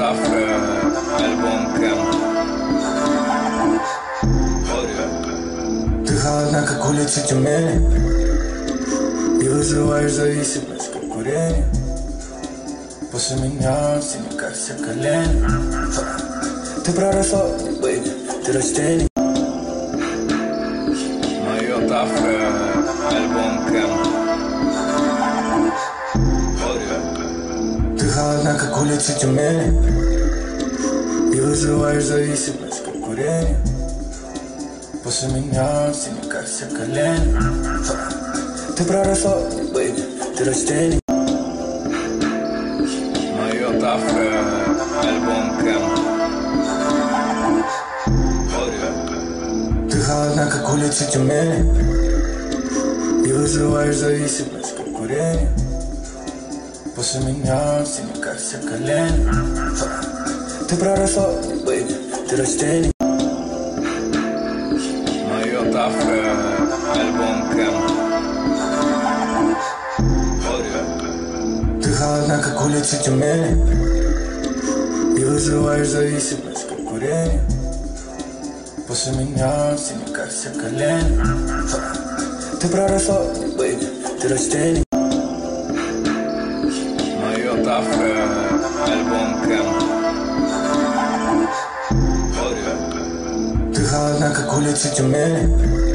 завтра альбом Кэм. Ты холодна, как улица Тюмени, и вызываешь зависимость, как курение. После меня в синяках все колени. Ты проросла, бэйби, ты растение. Мое завтра альбом Кэм. Ты холодна, как улица Тюмени, и вызываешь зависимость, как курение. После меня в синяках все колени. Ты проросла, бэйби, ты растение. Мое завтра альбом Кэм. Ты холодна, как улица Тюмени, и вызываешь зависимость, как курение. После меня в синяках все колени. Ты проросла, бэйби, ты растение. Мое завтра альбом Кэм. Ты холодна, как улица Тюмени, и вызываешь зависимость, как курение. После меня в синяках все колени. Ты проросла, бэйби, ты растение. Мое завтра альбом Кэм. Ты холодна, как улица Тюмени,